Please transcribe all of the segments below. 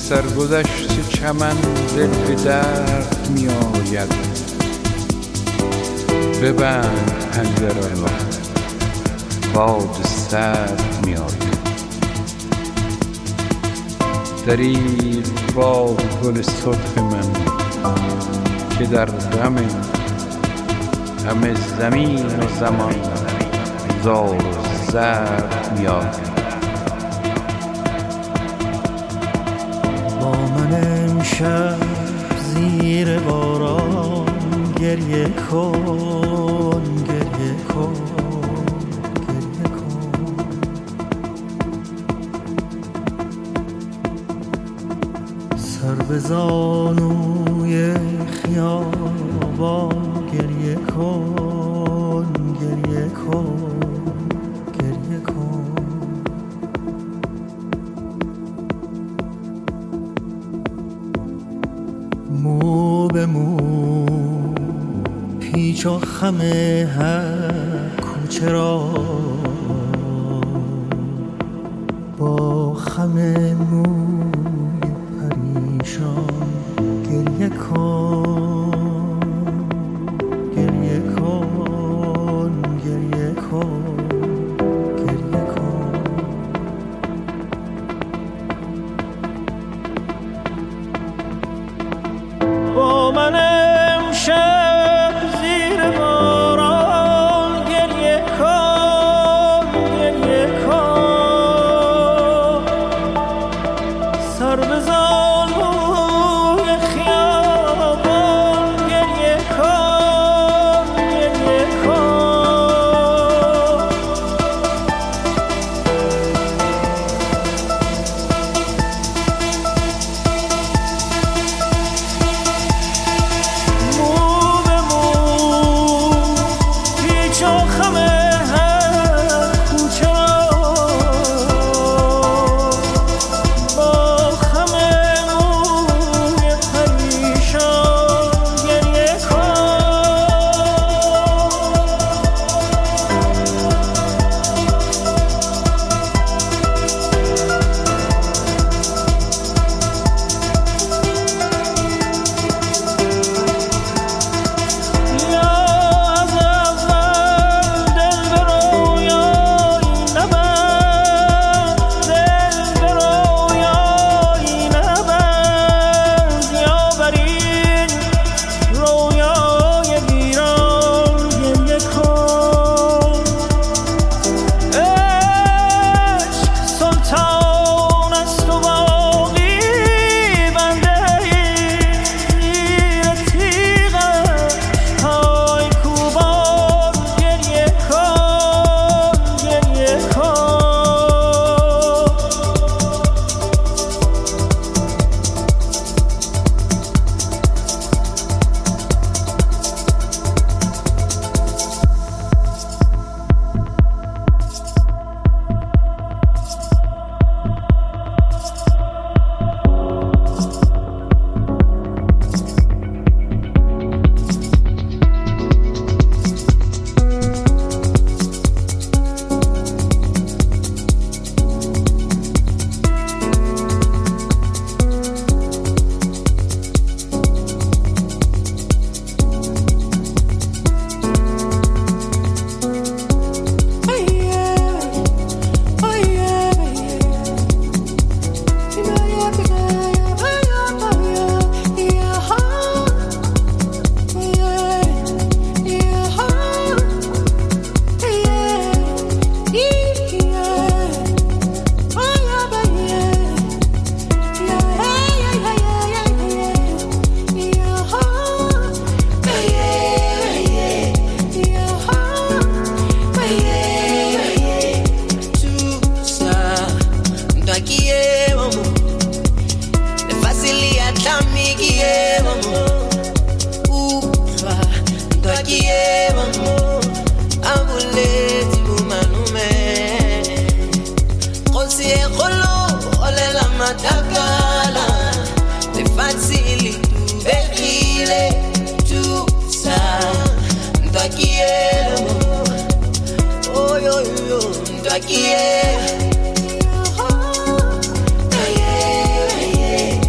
سرگذشت چمن دل به درد می آید. ببند پنجره را، باد سرد می آید. دریغ با گل سرخ من که در غم همه زمین و زمان زار و زرد می آید. با من امشب زیر باران گریه کن، گریه کن، گریه کن. سر به زانوی خیابان گریه کن، گریه کن، گریه کن. مو به مو پیچ و خم هر کوچه را با خم موی پریشان گریه کن، گریه کن، گریه کن، گریه کن. با من امشب زیر باران گریه کن، گریه کن. سر به زانوی خیابان گریه کن، گریه کن. مو به مو پیچ و خم هر کوچه را با خم موی پریشان گریه Aquí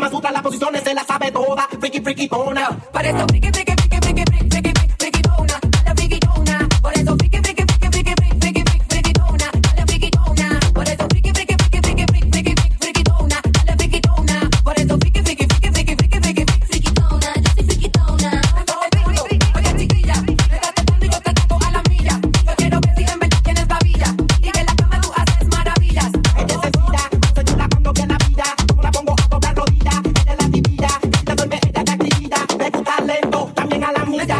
Kama Sutra, las posiciones se las sabe toda. Friki, frikitona. Por eso friki, friki, friki, friki, friki, friki, frikitona. A la frikitona. Por eso friki, friki, friki, friki, friki, friki, frikitona. A la frikitona. Por eso friki, friki, friki, friki, friki, friki, frikitona. A la frikitona. Por eso friki, friki, friki, friki, friki, friki, frikitona. Yo soy frikitona. Oye chiquilla, me estás tratando y yo te trato a la milla. Yo quiero ver si en verdad tienes babilla y que en la cama tú haces maravillas. Ella se tira, se chula cuando que la vida. Como la pongo a doblar rodillas. Ella es la divina, ella duerme, ella te activida. Le gusta lento, también a la milla.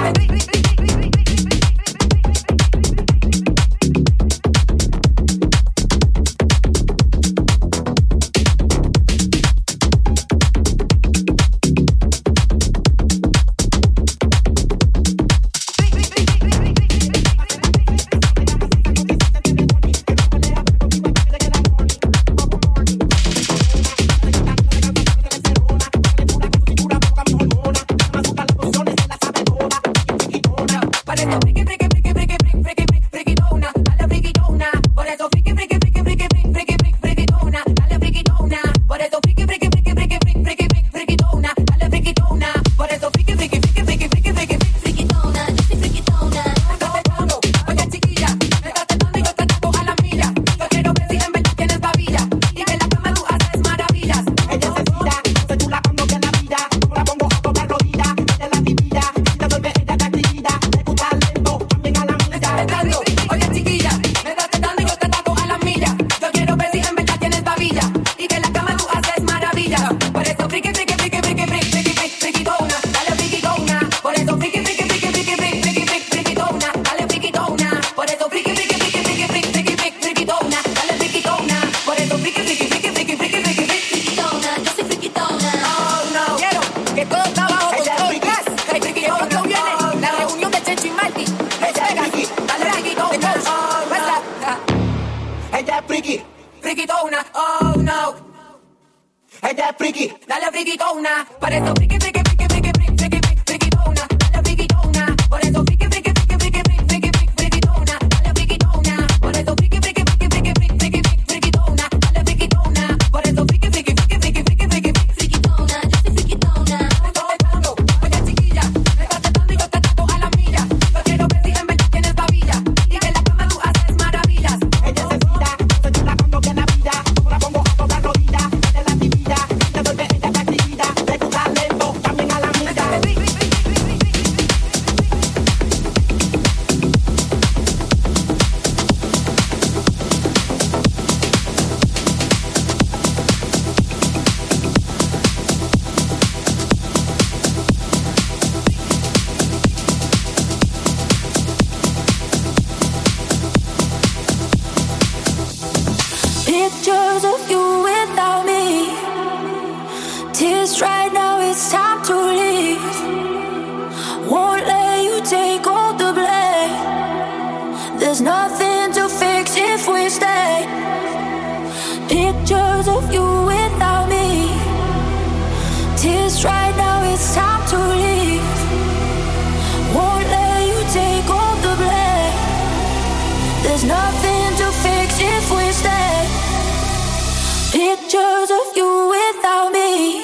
Pictures of you without me. Tears right now, it's time to leave. Won't let you take all the blame. There's nothing to fix if we stay. Pictures of you without me. Tears right now, it's time to leave. Won't let you take all the blame. There's nothing to fix if we stay. Pictures of you without me.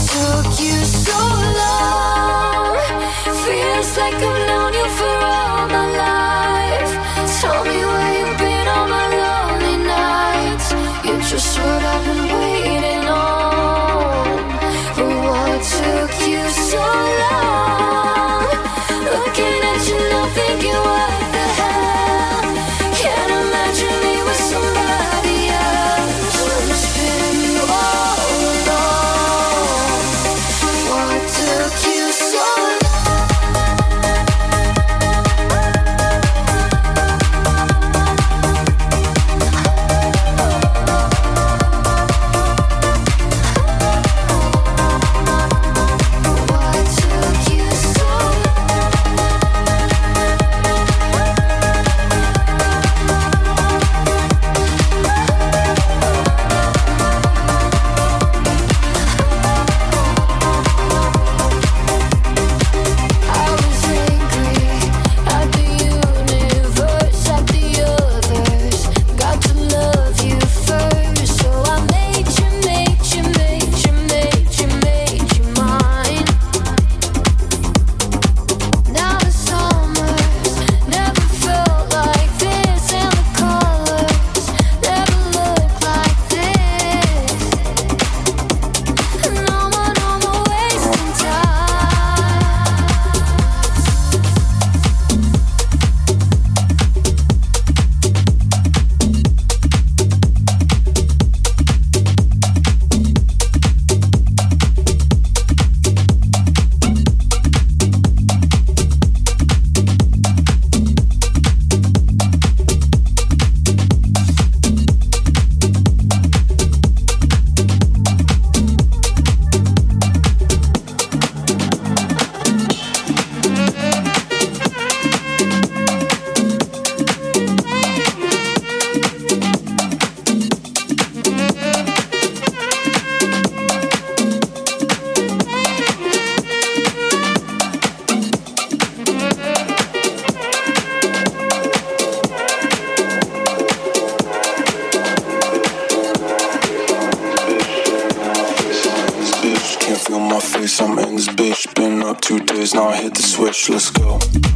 took you so long? Feels like I've known you for all my life. Tell me where you've been all my lonely nights. You're just what I've been waiting on. What took you so long? Looking at you now thinking what the hell. Can't imagine me with somebody else. It's been you all along. What took you so long? I'm in this bitch, been up 2 days, now I hit the switch, let's go.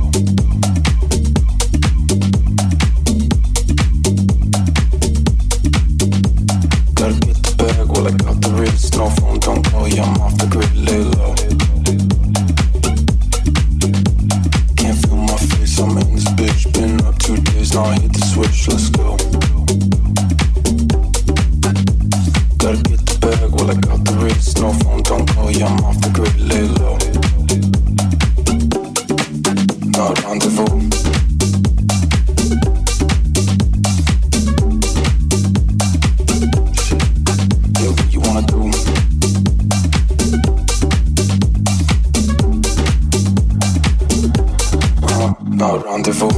Gotta get the bag, well I got the wrist, no phone, don't call, yeah I'm off the grid, lay low. Can't feel my face, I'm in this bitch, been up 2 days, now I hit the switch, let's go. Gotta get the bag, well I got the wrist, no phone, don't call, yeah I'm off the grid, lay low. No rendezvous. Yeah, what you wanna do? No rendezvous.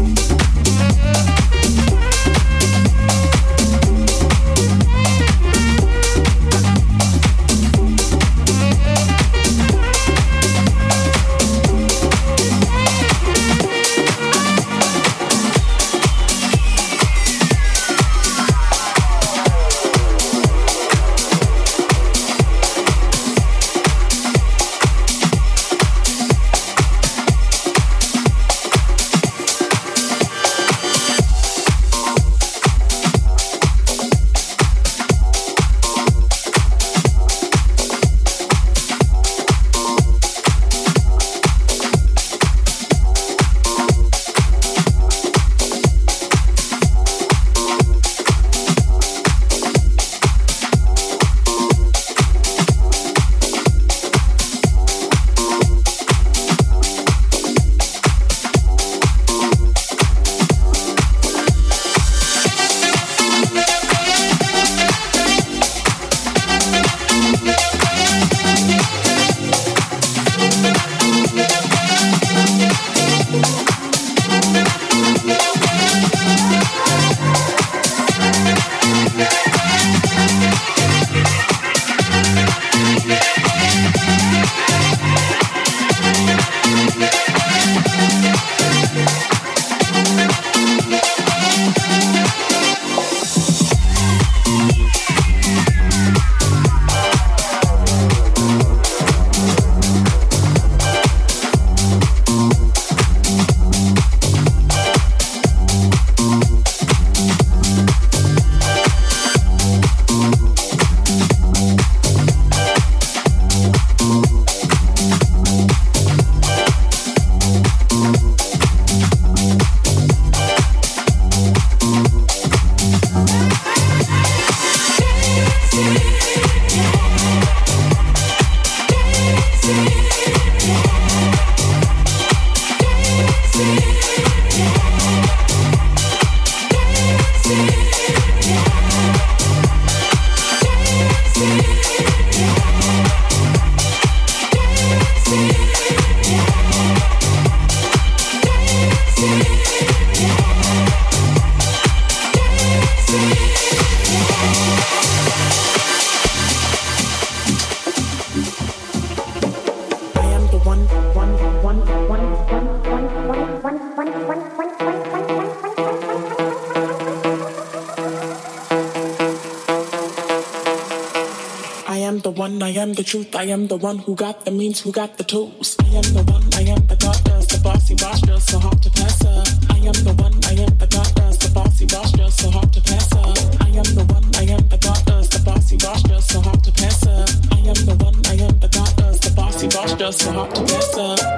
I am the truth, I am the one who got the means, who got the tools. I am the one, I am the God, does the bossy boss, just so hard to pass up. I am the one, I am the God, does the bossy boss, just so hard to pass up. I am the one, I am the God, does the bossy boss, just so hard to pass up. I am the one, I am the God, does the bossy boss, just so hard to pass up.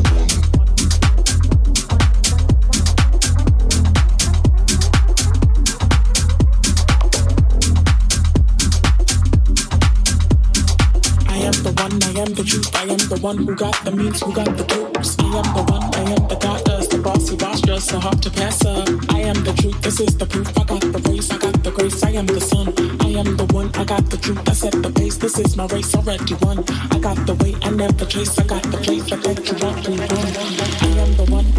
I am the truth, I am the one who got the means, who got the tools. I am the one, I am the God, does the bossy boss, just so hard to pass up. I am the truth, this is the proof, I got the race, I got the grace, I am the son. I am the one, I got the truth, I set the pace, this is my race, already won. I got the way, I never chase, I got the place, I got you want to run. I am the one.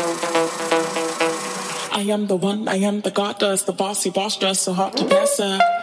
I am the one, I am the God, does the bossy boss, just so hard to pass up.